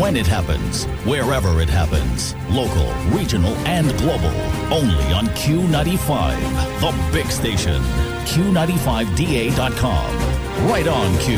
when it happens, wherever it happens, local, regional, and global. Only on Q95, the big station. Q95DA.com. Right on Q.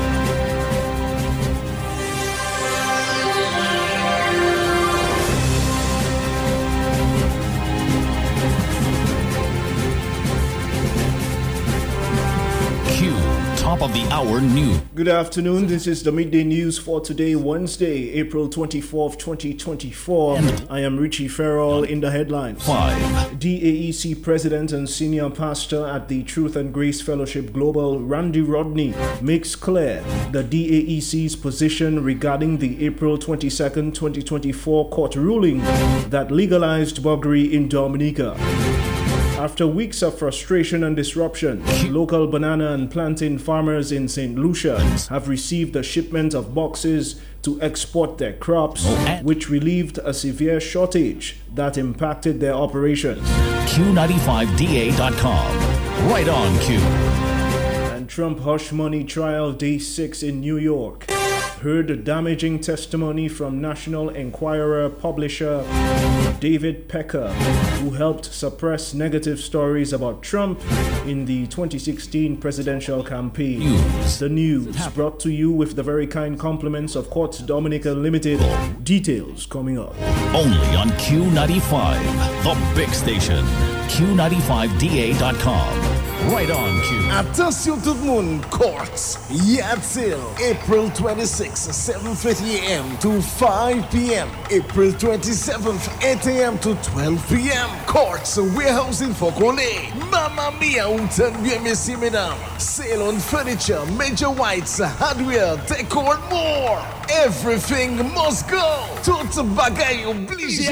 Top of the hour news. Good afternoon. This is the midday news for today, Wednesday, April 24th, 2024. I am Richie Farrell in the headlines. 5. DAEC President and Senior Pastor at the Truth and Grace Fellowship Global, Randy Rodney, makes clear the DAEC's position regarding the April 22nd, 2024 court ruling that legalized buggery in Dominica. After weeks of frustration and disruption, local banana and plantain farmers in St. Lucia have received a shipment of boxes to export their crops, which relieved a severe shortage that impacted their operations. Q95DA.com. Right on Q. And Trump hush money trial day 6 in New York. Heard a damaging testimony from National Enquirer publisher David Pecker, who helped suppress negative stories about Trump in the 2016 presidential campaign. The news brought to you with the very kind compliments of Quartz Dominica Limited. Details coming up. Only on Q95, the big station. Q95DA.com. Right on Q. Attention tout le monde, Quartz Yard Sale, April 26th, 7:30 a.m. to 5 p.m. April 27th, 8 a.m. to 12 p.m. Quartz Warehousing for Kole. Mamma mia, bien merci mesdames. Sale on furniture, major whites, hardware, decor, more. Everything must go. Tout bagay obligé.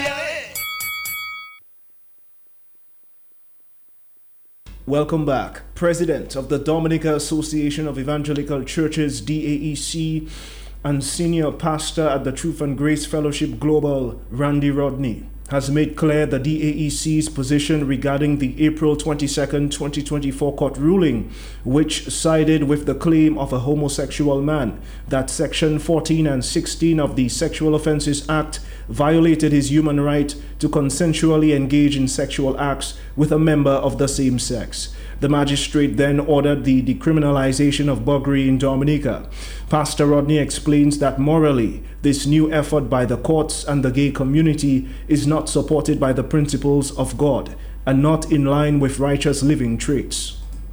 Welcome back. President of the Dominica Association of Evangelical Churches, DAEC, and Senior Pastor at the Truth and Grace Fellowship Global, Randy Rodney, has made clear the DAEC's position regarding the April 22nd, 2024 court ruling, which sided with the claim of a homosexual man that Section 14 and 16 of the Sexual Offences Act violated his human right to consensually engage in sexual acts with a member of the same sex. The magistrate then ordered the decriminalization of buggery in Dominica. Pastor Rodney explains that morally, this new effort by the courts and the gay community is not supported by the principles of God and not in line with righteous living traits.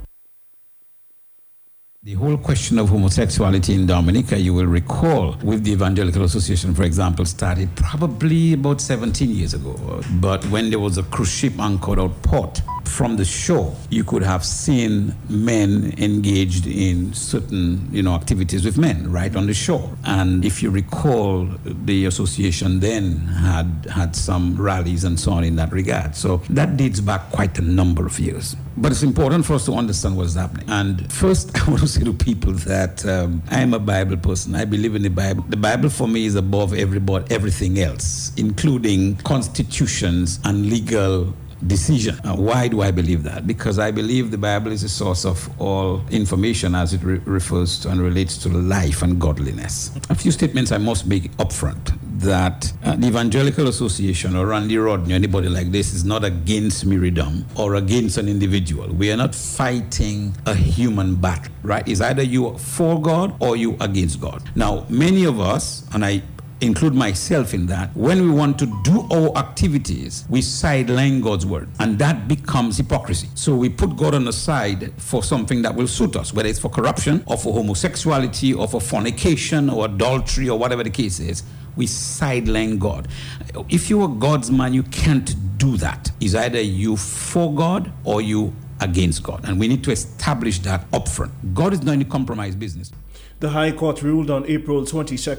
The whole question of homosexuality in Dominica, you will recall, with the Evangelical Association, for example, started probably about 17 years ago. But when there was a cruise ship anchored out port, from the shore, you could have seen men engaged in certain, activities with men right on the shore. And if you recall, the association then had some rallies and so on in that regard. So that dates back quite a number of years. But it's important for us to understand what's happening. And first, I want to say to people that I'm a Bible person. I believe in the Bible. The Bible for me is above everything else, including constitutions and legal decision. Why do I believe that? Because I believe the Bible is the source of all information as it refers to and relates to life and godliness. A few statements I must make upfront. That the Evangelical Association or Randy Rodney or anybody like this is not against Miriam or against an individual. We are not fighting a human battle, right? It's either you are for God or you against God. Now, many of us, and I include myself in that, when we want to do our activities, we sideline God's word, and that becomes hypocrisy. So we put God on the side for something that will suit us, whether it's for corruption or for homosexuality or for fornication or adultery or whatever the case is. We sideline God. If you are God's man, you can't do that. It's either you for God or you against God, and we need to establish that upfront. God is not in the compromise business. The High Court ruled on April 22,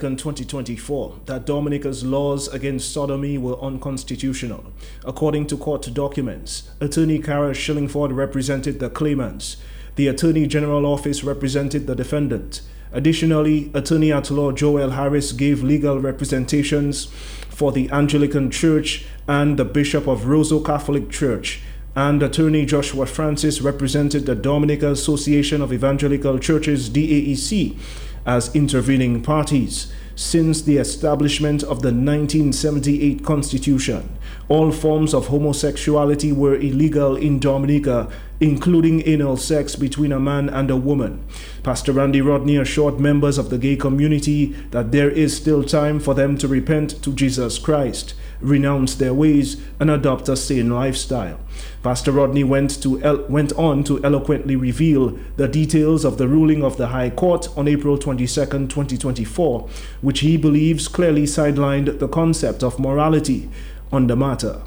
2024, that Dominica's laws against sodomy were unconstitutional. According to court documents, Attorney Cara Shillingford represented the claimants. The Attorney General Office represented the defendant. Additionally, Attorney at Law Joel Harris gave legal representations for the Anglican Church and the Bishop of Roseau Catholic Church, and Attorney Joshua Francis represented the Dominica Association of Evangelical Churches, DAEC, as intervening parties. since the establishment of the 1978 Constitution. All forms of homosexuality were illegal in Dominica, including anal sex between a man and a woman. Pastor Randy Rodney assured members of the gay community that there is still time for them to repent to Jesus Christ, renounce their ways, and adopt a sane lifestyle. Pastor Rodney went on to eloquently reveal the details of the ruling of the High Court on April 22, 2024, which he believes clearly sidelined the concept of morality on the matter.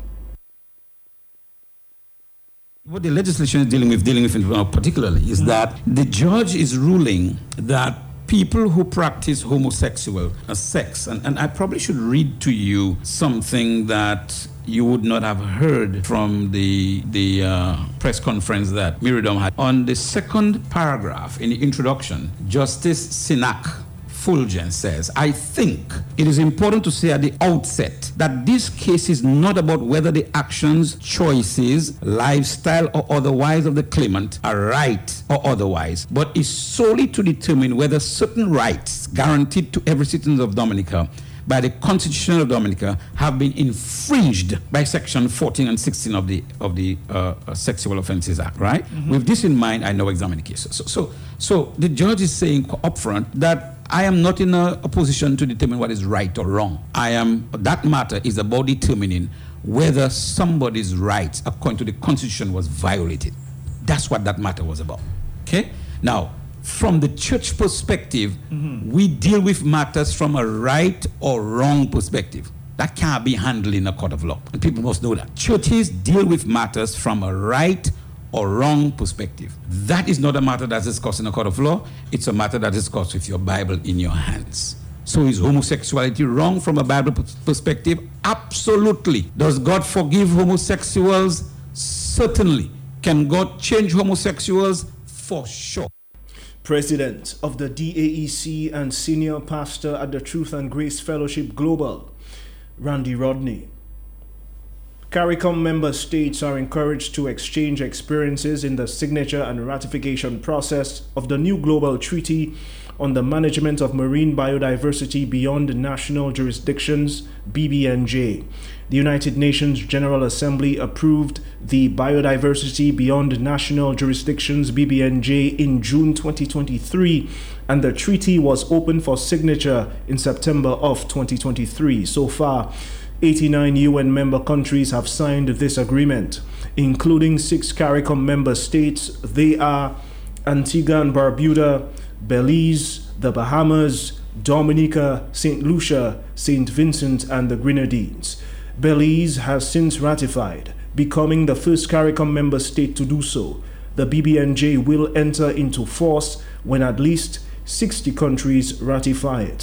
What the legislation is dealing with particularly is that the judge is ruling that people who practice homosexual sex, and I probably should read to you something that you would not have heard from the press conference that Miriam had. On the second paragraph in the introduction, Justice Sinak Fulgen says, I think it is important to say at the outset that this case is not about whether the actions, choices, lifestyle, or otherwise of the claimant are right or otherwise, but is solely to determine whether certain rights guaranteed to every citizen of Dominica by the Constitution of Dominica have been infringed by Section 14 and 16 of the Sexual Offences Act, right? Mm-hmm. With this in mind, I now examine the case. So the judge is saying upfront that I am not in a position to determine what is right or wrong. That matter is about determining whether somebody's rights, according to the Constitution, was violated. That's what that matter was about. Okay? Now, from the church perspective, we deal with matters from a right or wrong perspective. That can't be handled in a court of law. And people must know that. Churches deal with matters from a right or wrong perspective. That is not a matter that's discussed in a court of law. It's a matter that is discussed with your Bible in your hands. So is homosexuality wrong from a Bible perspective? Absolutely. Does God forgive homosexuals? Certainly. Can God change homosexuals? For sure. President of the DAEC and senior pastor at the Truth and Grace Fellowship Global, Randy Rodney. CARICOM member states are encouraged to exchange experiences in the signature and ratification process of the new global treaty on the management of marine biodiversity beyond national jurisdictions, BBNJ. The United Nations General Assembly approved the Biodiversity Beyond National Jurisdictions, BBNJ, in June 2023, and the treaty was open for signature in September of 2023. So far, 89 UN member countries have signed this agreement, including 6 CARICOM member states. They are Antigua and Barbuda, Belize, the Bahamas, Dominica, St. Lucia, St. Vincent, and the Grenadines. Belize has since ratified, becoming the first CARICOM member state to do so. The BBNJ will enter into force when at least 60 countries ratify it.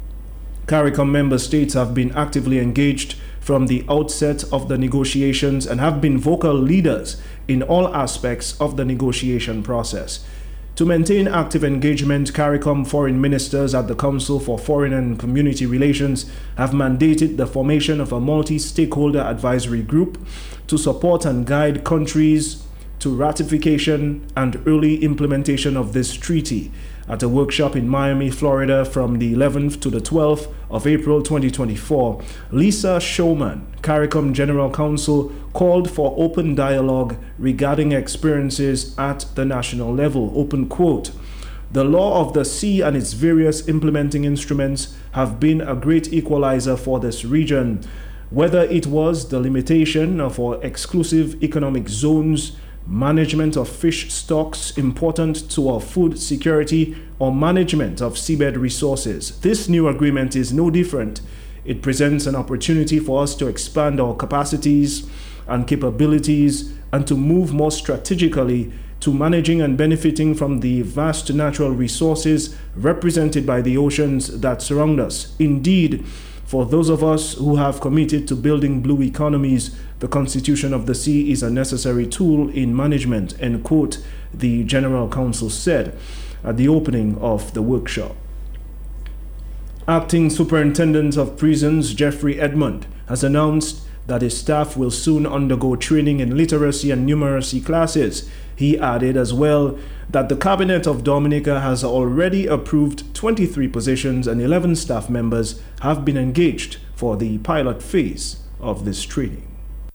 CARICOM member states have been actively engaged from the outset of the negotiations and have been vocal leaders in all aspects of the negotiation process. To maintain active engagement, CARICOM foreign ministers at the Council for Foreign and Community Relations have mandated the formation of a multi-stakeholder advisory group to support and guide countries to ratification and early implementation of this treaty. At a workshop in Miami, Florida from the 11th to the 12th of April 2024, Lisa Showman, CARICOM General Counsel, called for open dialogue regarding experiences at the national level. Open quote. The law of the sea and its various implementing instruments have been a great equalizer for this region, whether it was the limitation of our exclusive economic zones, management of fish stocks important to our food security, or management of seabed resources. This new agreement is no different. It presents an opportunity for us to expand our capacities and capabilities and to move more strategically to managing and benefiting from the vast natural resources represented by the oceans that surround us. Indeed, for those of us who have committed to building blue economies, the Constitution of the Sea is a necessary tool in management, end quote, the General Counsel said at the opening of the workshop. Acting Superintendent of Prisons Jeffrey Edmond has announced that his staff will soon undergo training in literacy and numeracy classes. He added as well that the Cabinet of Dominica has already approved 23 positions and 11 staff members have been engaged for the pilot phase of this training.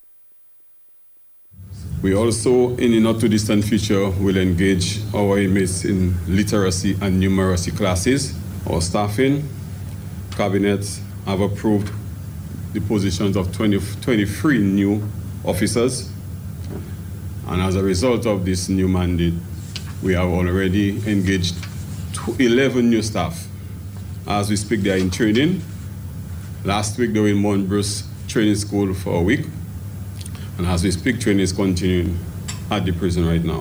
We also, in the not too distant future, will engage our inmates in literacy and numeracy classes. Our staffing cabinets have approved the positions of 23 new officers. And as a result of this new mandate, we have already engaged 11 new staff. As we speak, they are in training. Last week, they were in Mount Bruce Training School for a week. And as we speak, training is continuing at the prison right now.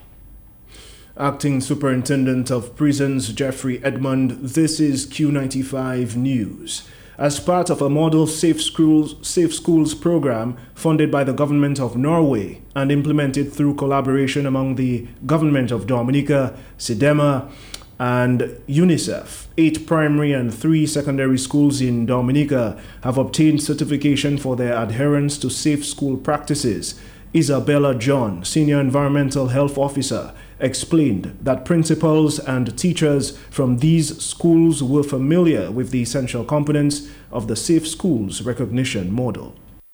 Acting Superintendent of Prisons, Jeffrey Edmond, this is Q95 News. As part of a model Safe Schools program funded by the government of Norway and implemented through collaboration among the government of Dominica, SIDEMA, and UNICEF, 8 primary and 3 secondary schools in Dominica have obtained certification for their adherence to safe school practices. Isabella John, Senior Environmental Health Officer, explained that principals and teachers from these schools were familiar with the essential components of the Safe Schools recognition model.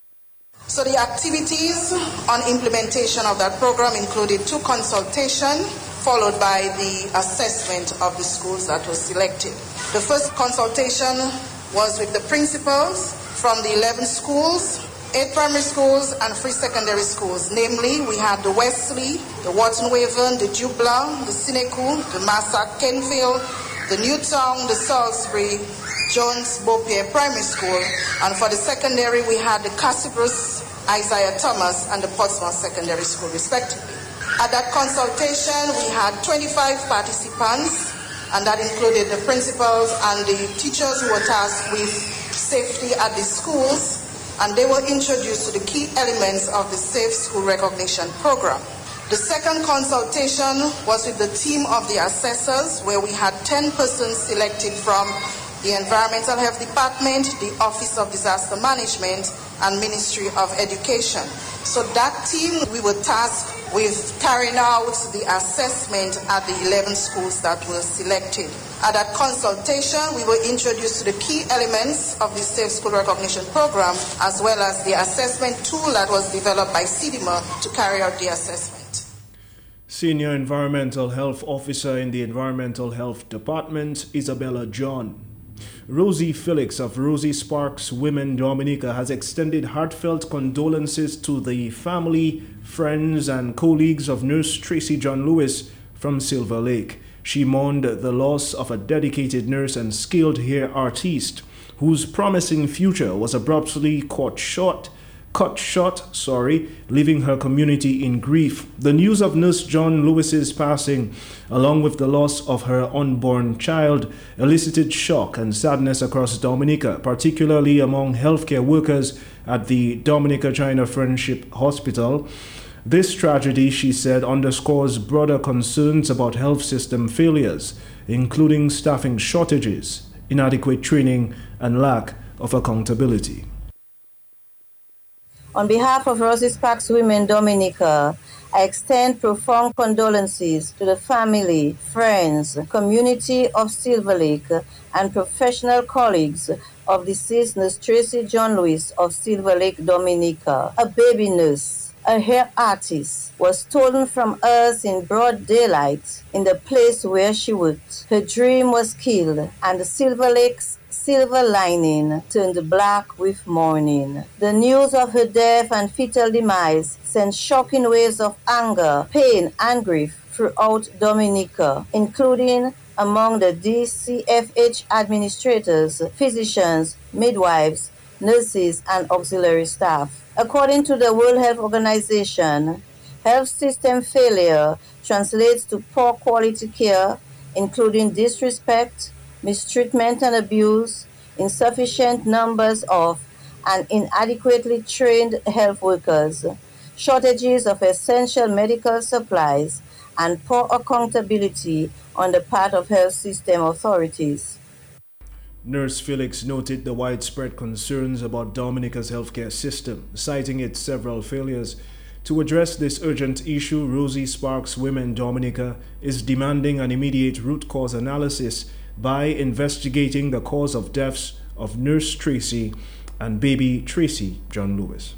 So the activities on implementation of that program included 2 consultations, followed by the assessment of the schools that were selected. The first consultation was with the principals from the 11 schools, 8 primary schools and 3 secondary schools. Namely, we had the Wesley, the Wharton Waven, the Dubla, the Sineku, the Massac Kenfield, the Newtown, the Salisbury, Jones Beaupierre Primary School, and for the secondary we had the Cassibrus, Isaiah Thomas and the Portsmouth Secondary School respectively. At that consultation, we had 25 participants, and that included the principals and the teachers who were tasked with safety at the schools, and they were introduced to the key elements of the Safe School Recognition Program. The second consultation was with the team of the assessors, where we had 10 persons selected from the Environmental Health Department, the Office of Disaster Management, and Ministry of Education. So that team, we were tasked with carrying out the assessment at the 11 schools that were selected. At that consultation, we were introduced to the key elements of the Safe School Recognition Program, as well as the assessment tool that was developed by SIDEMA to carry out the assessment. Senior Environmental Health Officer in the Environmental Health Department, Isabella John. Rosie Felix of Rosie Sparks Women Dominica has extended heartfelt condolences to the family, friends, and colleagues of Nurse Tracy John Lewis from Silver Lake. She mourned the loss of a dedicated nurse and skilled hair artiste whose promising future was abruptly cut short, leaving her community in grief. The news of Nurse John Lewis's passing, along with the loss of her unborn child, elicited shock and sadness across Dominica, particularly among healthcare workers at the Dominica China Friendship Hospital. This tragedy, she said, underscores broader concerns about health system failures, including staffing shortages, inadequate training, and lack of accountability. On behalf of Rosie Sparks Women Dominica, I extend profound condolences to the family, friends, community of Silver Lake, and professional colleagues of deceased Nurse Tracy John Lewis of Silver Lake, Dominica. A baby nurse, a hair artist, was stolen from us in broad daylight in the place where she worked. Her dream was killed, and the Silver Lake's silver lining turned black with mourning. The news of her death and fatal demise sent shocking waves of anger, pain, and grief throughout Dominica, including among the DCFH administrators, physicians, midwives, nurses, and auxiliary staff. According to the World Health Organization, health system failure translates to poor quality care, including disrespect, mistreatment and abuse, insufficient numbers of and inadequately trained health workers, shortages of essential medical supplies, and poor accountability on the part of health system authorities. Nurse Felix noted the widespread concerns about Dominica's healthcare system, citing its several failures. To address this urgent issue, Rosie Sparks Women Dominica is demanding an immediate root cause analysis by investigating the cause of deaths of Nurse Tracy and baby Tracy John Lewis.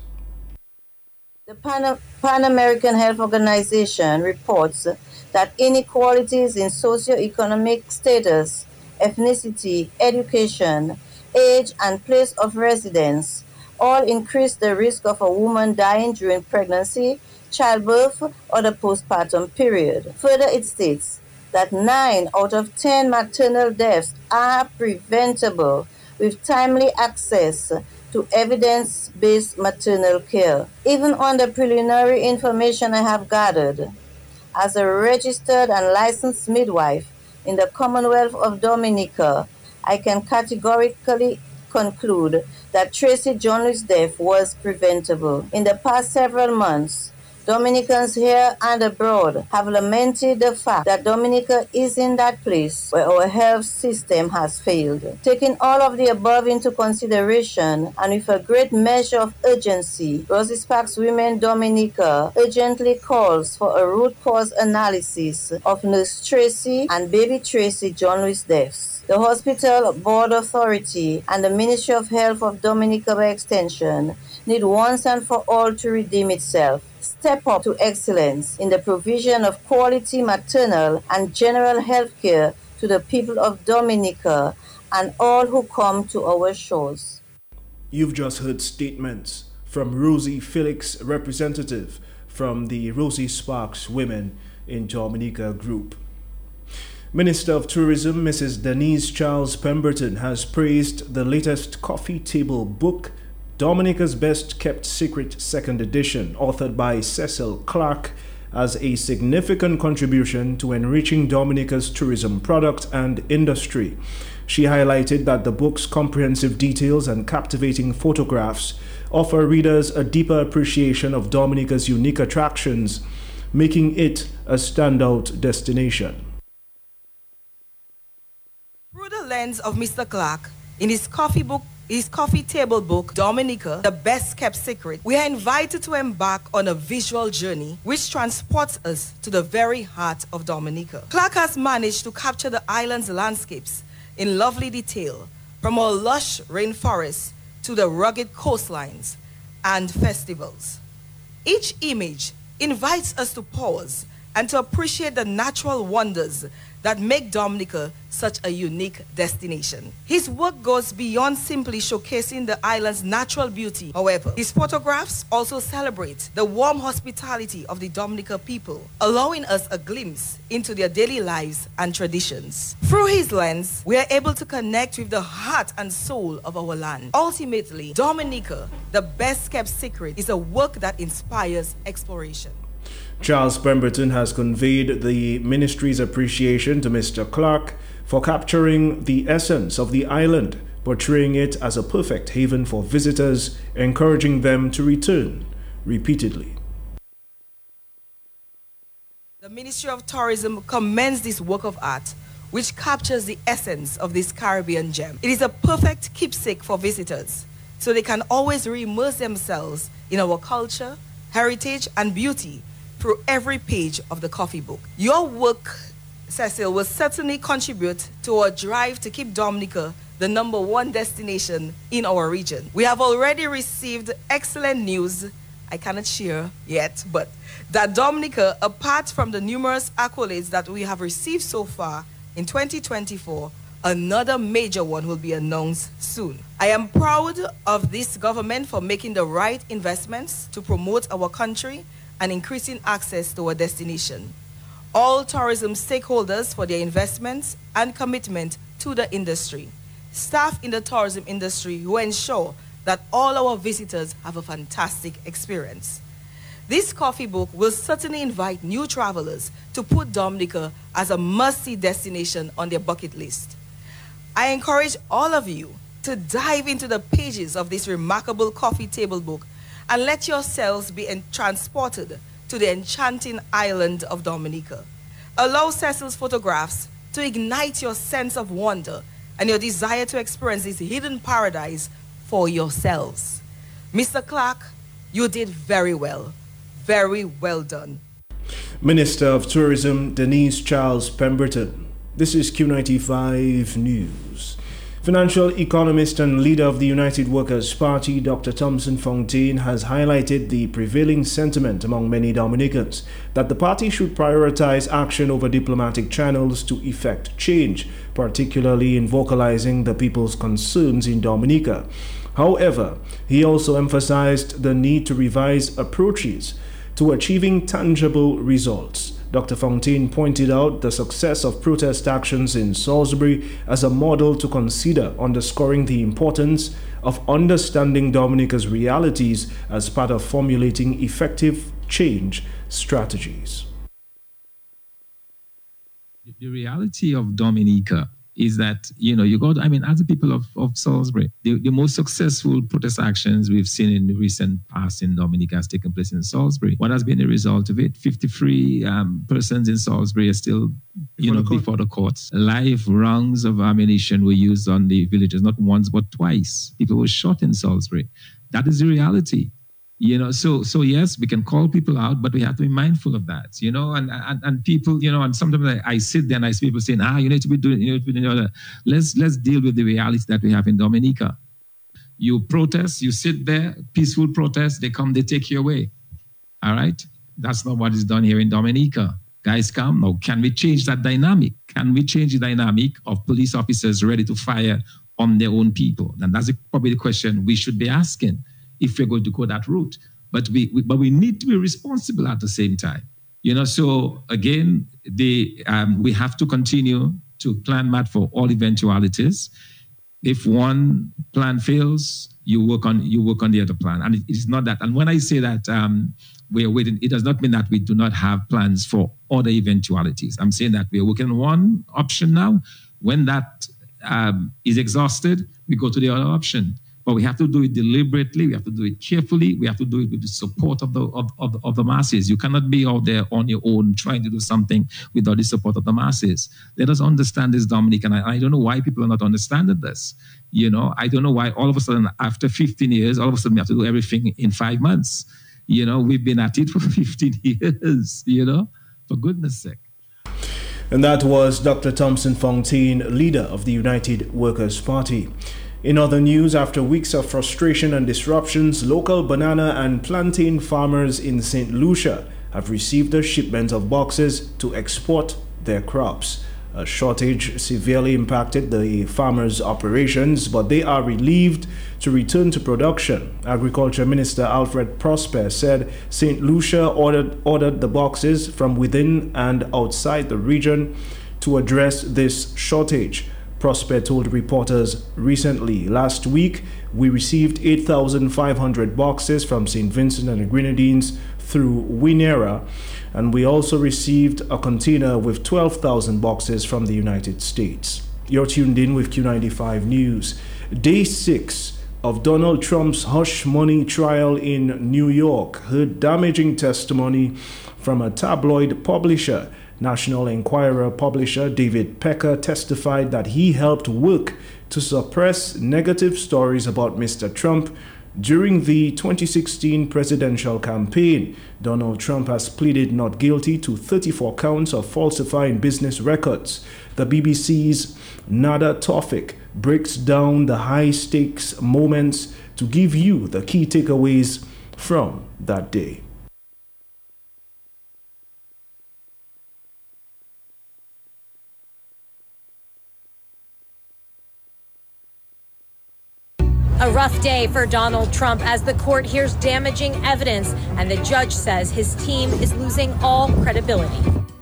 The Pan American Health Organization reports that inequalities in socioeconomic status, ethnicity, education, age, and place of residence all increase the risk of a woman dying during pregnancy, childbirth, or the postpartum period. Further, it states that 9 out of 10 maternal deaths are preventable with timely access to evidence-based maternal care. Even on the preliminary information I have gathered, as a registered and licensed midwife in the Commonwealth of Dominica, I can categorically conclude that Tracy John Lewis' death was preventable. In the past several months, Dominicans here and abroad have lamented the fact that Dominica is in that place where our health system has failed. Taking all of the above into consideration and with a great measure of urgency, Rosie Sparks Women Dominica urgently calls for a root cause analysis of Nurse Tracy and baby Tracy John Lewis deaths. The Hospital Board Authority and the Ministry of Health of Dominica by extension need once and for all to redeem itself. Step up to excellence in the provision of quality maternal and general health care to the people of Dominica and all who come to our shores. You've just heard statements from Rosie Felix, representative from the Rosie Sparks Women in Dominica group. Minister of Tourism, Mrs. Denise Charles Pemberton, has praised the latest coffee table book, Dominica's Best Kept Secret 2nd edition, authored by Cecil Clark, as a significant contribution to enriching Dominica's tourism product and industry. She highlighted that the book's comprehensive details and captivating photographs offer readers a deeper appreciation of Dominica's unique attractions, making it a standout destination. Through the lens of Mr. Clark, in his coffee table book, Dominica, The Best Kept Secret, we are invited to embark on a visual journey which transports us to the very heart of Dominica. Clark has managed to capture the island's landscapes in lovely detail, from our lush rainforests to the rugged coastlines and festivals. Each image invites us to pause and to appreciate the natural wonders that make Dominica such a unique destination. His work goes beyond simply showcasing the island's natural beauty. However, his photographs also celebrate the warm hospitality of the Dominica people, allowing us a glimpse into their daily lives and traditions. Through his lens, we are able to connect with the heart and soul of our land. Ultimately, Dominica, The Best Kept Secret, is a work that inspires exploration. Charles Pemberton has conveyed the ministry's appreciation to Mr. Clark for capturing the essence of the island, portraying it as a perfect haven for visitors, encouraging them to return repeatedly. The Ministry of Tourism commends this work of art, which captures the essence of this Caribbean gem. It is a perfect keepsake for visitors, so they can always re-immerse themselves in our culture, heritage, and beauty through every page of the coffee book. Your work, Cecil, will certainly contribute to our drive to keep Dominica the #1 destination in our region. We have already received excellent news, I cannot share yet, but that Dominica, apart from the numerous accolades that we have received so far in 2024, another major one will be announced soon. I am proud of this government for making the right investments to promote our country and increasing access to our destination. All tourism stakeholders for their investments and commitment to the industry. Staff in the tourism industry who ensure that all our visitors have a fantastic experience. This coffee book will certainly invite new travelers to put Dominica as a must-see destination on their bucket list. I encourage all of you to dive into the pages of this remarkable coffee table book and let yourselves be transported to the enchanting island of Dominica. Allow Cecil's photographs to ignite your sense of wonder and your desire to experience this hidden paradise for yourselves. Mr. Clark, you did very well. Very well done. Minister of Tourism Denise Charles Pemberton. This is Q95 News. Financial economist and leader of the United Workers' Party, Dr. Thompson Fontaine, has highlighted the prevailing sentiment among many Dominicans that the party should prioritize action over diplomatic channels to effect change, particularly in vocalizing the people's concerns in Dominica. However, he also emphasized the need to revise approaches to achieving tangible results. Dr. Fontaine pointed out the success of protest actions in Salisbury as a model to consider, underscoring the importance of understanding Dominica's realities as part of formulating effective change strategies. The reality of Dominica is that, you got, as the people of Salisbury, the most successful protest actions we've seen in the recent past in Dominica has taken place in Salisbury. What has been the result of it? 53 persons in Salisbury are still, before the courts. Live rounds of ammunition were used on the villagers, not once, but twice. People were shot in Salisbury. That is the reality. So yes, we can call people out, but we have to be mindful of that, and people, and sometimes I sit there and I see people saying, you need to be doing, that. Let's deal with the reality that we have in Dominica. You protest, you sit there, peaceful protest, they come, they take you away. All right? That's not what is done here in Dominica. Guys, come now. Can we change that dynamic? Can we change the dynamic of police officers ready to fire on their own people? And that's probably the question we should be asking if we're going to go that route. But we need to be responsible at the same time. So again, we have to continue to plan mad for all eventualities. If one plan fails, you work on the other plan. And it is not that. And when I say that we are waiting, it does not mean that we do not have plans for other eventualities. I'm saying that we are working on one option now. When that is exhausted, we go to the other option. But we have to do it deliberately. We have to do it carefully. We have to do it with the support of the masses. You cannot be out there on your own trying to do something without the support of the masses. Let us understand this, Dominic. And I don't know why people are not understanding this. I don't know why all of a sudden, after 15 years, all of a sudden we have to do everything in 5 months. We've been at it for 15 years, for goodness sake. And that was Dr. Thompson Fontaine, leader of the United Workers' Party. In other news, after weeks of frustration and disruptions, local banana and plantain farmers in St. Lucia have received a shipment of boxes to export their crops. A shortage severely impacted the farmers' operations, but they are relieved to return to production. Agriculture Minister Alfred Prosper said St. Lucia ordered the boxes from within and outside the region to address this shortage. Prosper told reporters recently. Last week, we received 8,500 boxes from St. Vincent and the Grenadines through Winera, and we also received a container with 12,000 boxes from the United States. You're tuned in with Q95 News. Day 6 of Donald Trump's hush money trial in New York heard damaging testimony from a tabloid publisher. National Enquirer publisher David Pecker testified that he helped work to suppress negative stories about Mr. Trump during the 2016 presidential campaign. Donald Trump has pleaded not guilty to 34 counts of falsifying business records. The BBC's Nada Tawfik breaks down the high-stakes moments to give you the key takeaways from that day. A rough day for Donald Trump as the court hears damaging evidence and the judge says his team is losing all credibility.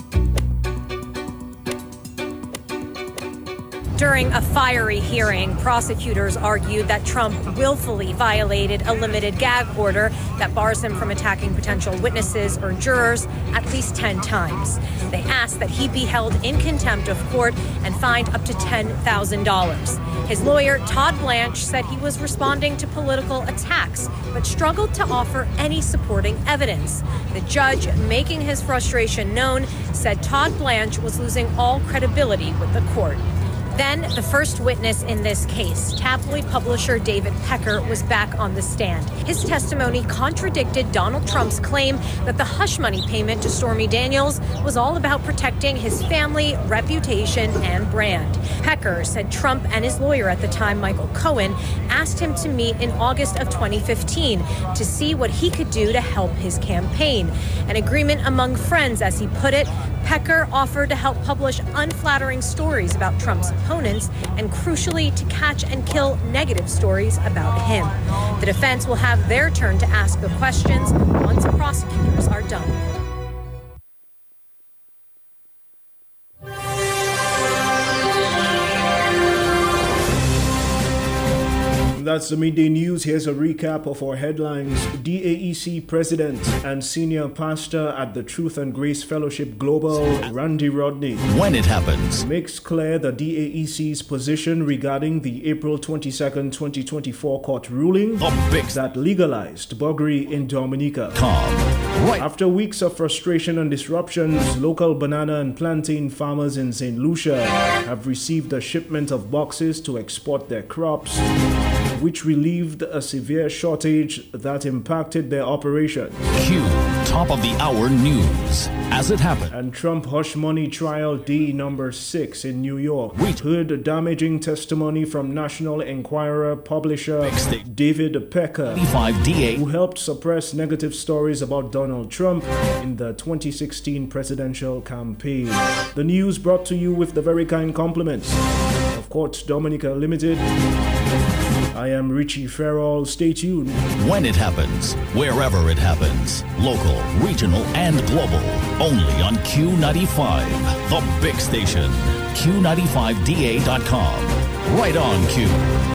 During a fiery hearing, prosecutors argued that Trump willfully violated a limited gag order that bars him from attacking potential witnesses or jurors at least 10 times. They asked that he be held in contempt of court and fined up to $10,000. His lawyer, Todd Blanche, said he was responding to political attacks, but struggled to offer any supporting evidence. The judge, making his frustration known, said Todd Blanche was losing all credibility with the court. Then, the first witness in this case, tabloid publisher David Pecker, was back on the stand. His testimony contradicted Donald Trump's claim that the hush money payment to Stormy Daniels was all about protecting his family, reputation, and brand. Pecker said Trump and his lawyer at the time, Michael Cohen, asked him to meet in August of 2015 to see what he could do to help his campaign. An agreement among friends, as he put it. Pecker offered to help publish unflattering stories about Trump's opponents and, crucially, to catch and kill negative stories about him. The defense will have their turn to ask the questions once prosecutors are done. That's the midday news. Here's a recap of our headlines. DAEC President and Senior Pastor at the Truth and Grace Fellowship Global, Randy Rodney, when it happens, makes clear the DAEC's position regarding the April 22nd, 2024 court ruling that legalized buggery in Dominica. Right. After weeks of frustration and disruptions, local banana and plantain farmers in St. Lucia have received a shipment of boxes to export their crops, which relieved a severe shortage that impacted their operations. Q, top of the hour news, as it happened. And Trump hush money trial day number 6 in New York heard damaging testimony from National Enquirer publisher David Pecker, who helped suppress negative stories about Donald Trump in the 2016 presidential campaign. The news brought to you with the very kind compliments of Quartz Dominica Limited. I am Richie Farrell. Stay tuned. When it happens, wherever it happens, local, regional, and global, only on Q95, the big station. Q95DA.com. Right on, Q.